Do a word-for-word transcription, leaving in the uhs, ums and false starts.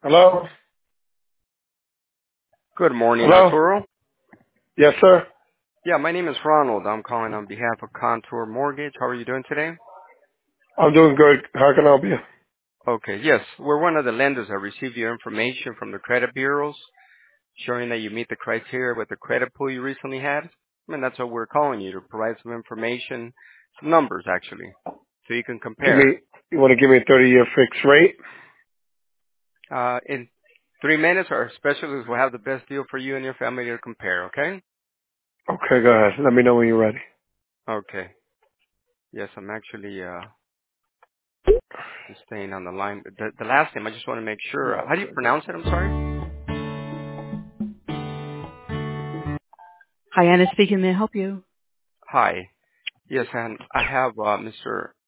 Hello? Good morning, Hello? Arturo. Yes, sir. Yeah, my name is Ronald. I'm calling on behalf of Contour Mortgage. How are you doing today? I'm doing good. How can I help you? Okay, yes. We're one of the lenders that received your information from the credit bureaus showing that you meet the criteria with the credit pool you recently had. And that's what we're calling you, to provide some information, some numbers actually, so you can Give compare. me, you want to give me a thirty-year fixed rate? Uh, in three minutes, our specialists will have the best deal for you and your family to compare, okay? Okay, go ahead. Let me know when you're ready. Okay. Yes, I'm actually uh, just staying on the line. The, the last name, I just want to make sure. How do you Okay, go pronounce it? I'm sorry. Hi, Anna speaking. May I help you? Hi. Yes, and I have uh, Mister